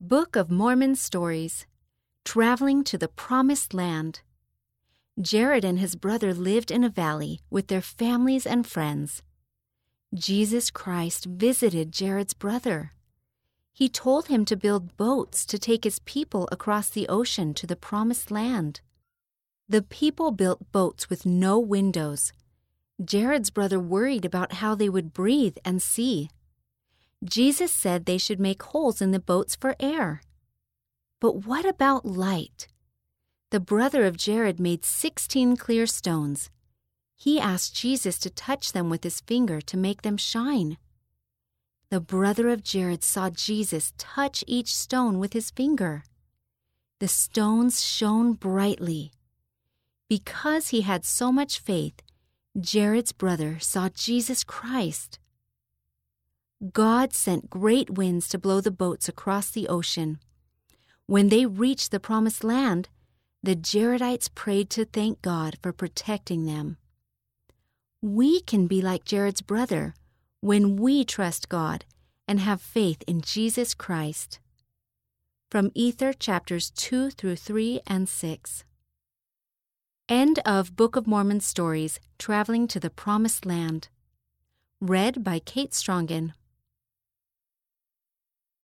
Book of Mormon Stories. Traveling to the Promised Land. Jared and his brother lived in a valley with their families and friends. Jesus Christ visited Jared's brother. He told him to build boats to take his people across the ocean to the Promised Land. The people built boats with no windows. Jared's brother worried about how they would breathe and see. Jesus said they should make holes in the boats for air. But what about light? The brother of Jared made 16 clear stones. He asked Jesus to touch them with his finger to make them shine. The brother of Jared saw Jesus touch each stone with his finger. The stones shone brightly. Because he had so much faith, Jared's brother saw Jesus Christ. God sent great winds to blow the boats across the ocean. When they reached the Promised Land, the Jaredites prayed to thank God for protecting them. We can be like Jared's brother when we trust God and have faith in Jesus Christ. From Ether chapters 2 through 3 and 6. End of Book of Mormon Stories, Traveling to the Promised Land. Read by Kate Strongen.